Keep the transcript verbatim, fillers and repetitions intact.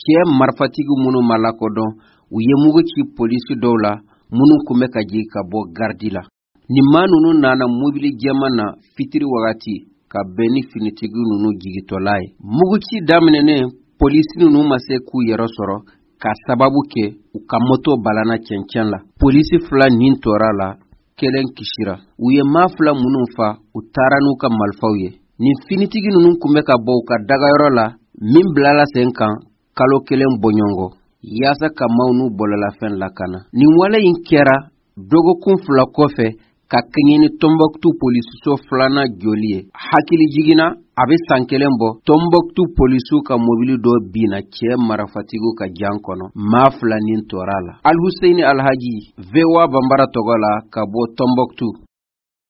cɛ marifatigiw minnu ma lakodɔn u ye mugu ci polisi dɔw la minnu kun bɛ ka jigin ka bɔ gardi la. Nin maa ninnu nana mobili jɛman na fitiri wagati ka bɛn ni finitigi ninnu jigitɔla ye. Mugu ci daminɛnen polisi ninnu ma se k'u yɛrɛ sɔrɔ ka sababu kɛ u ka moto balana cɛncɛn la. Polisi fila nin tora la, kelen kisira. U ye maa fila minnu fa u taara n'u ka marifaw ye. Nin finitigi ninnu kun bɛ ka bɔ u ka dagayɔrɔ la min bilala sen kan kalo kelen bɔɲɔngɔ yaasa ka maaw n'u bɔlɔlafɛn lakana. Nin wale in kɛra dɔgɔkun fila kɔfɛ ka kɛɲɛ ni Tombouctou polisiso filanan joli ye. Hakili jiginna a bɛ san kelen bɔ Tombouctou polisiw ka mobili dɔ binna cɛ marafatigiw ka jan kɔnɔ. Maa fila nin tora la. Alhuseini Alhaji, V O A Bambara tɔgɔ la ka bɔ Tombouctou.